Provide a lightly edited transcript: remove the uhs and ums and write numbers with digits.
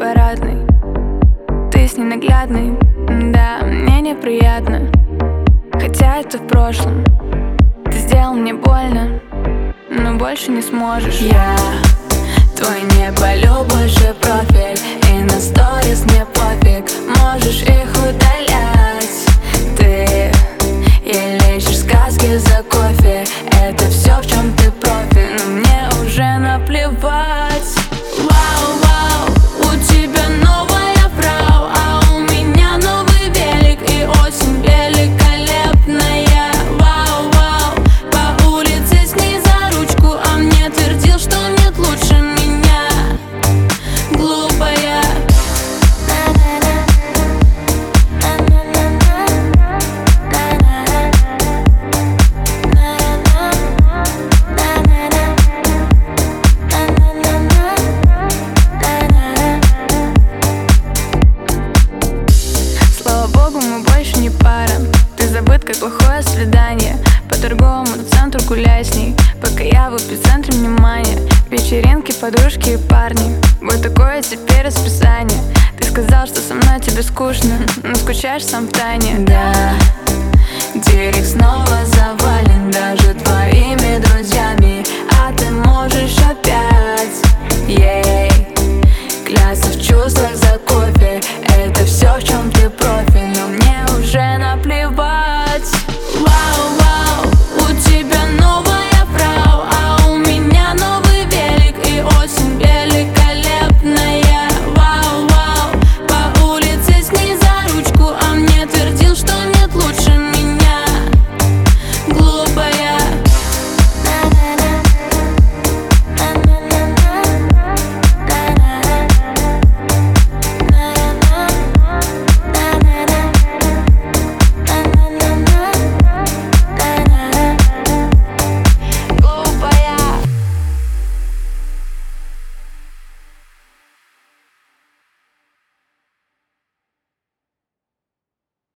парадной. Ты с ней наглядный, да, мне неприятно. Хотя это в прошлом. Ты сделал мне больно, но больше не сможешь. Я твой не полюб, больше профиль, и на сторис мне пофиг, можешь их удалять. Ты еле ищешь сказки за кофе, это все, в чем ты профи, но мне уже наплевать. Вау, вау, у тебя новая фрау, а у меня новый велик и осень великолепная. Вау, вау, по улице с ней за ручку, а мне твердил, что нет лучше меня. Глупая. Слава богу, мы больше не пара. Ты забыт, как плохое свидание. По торговому центру гуляй с ней, пока я в эпицентре внимания. Вечеринки, подружки и парни, вот такое теперь расписание. Ты сказал, что со мной тебе скучно, но скучаешь сам в тайне. Да, директ снова завален даже твоими друзьями, а ты можешь опять.